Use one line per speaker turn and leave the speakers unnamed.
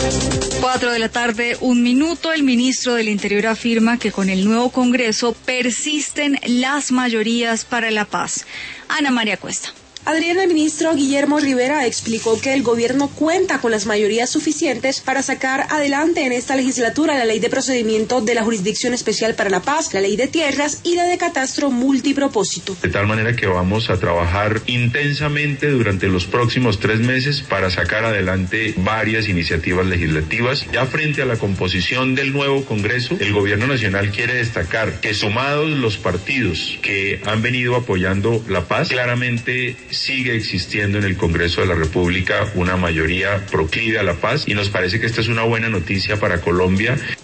4 de la tarde, 1 minuto. El ministro del Interior afirma que con el nuevo Congreso persisten las mayorías para la paz. Ana María Cuesta.
El ministro Guillermo Rivera explicó que el gobierno cuenta con las mayorías suficientes para sacar adelante en esta legislatura la ley de procedimiento de la Jurisdicción Especial para la Paz, la ley de tierras y la de catastro multipropósito.
De tal manera que vamos a trabajar intensamente durante los próximos 3 meses para sacar adelante varias iniciativas legislativas. Ya frente a la composición del nuevo Congreso, el gobierno nacional quiere destacar que sumados los partidos que han venido apoyando la paz, claramente sigue existiendo en el Congreso de la República una mayoría proclive a la paz y nos parece que esta es una buena noticia para Colombia.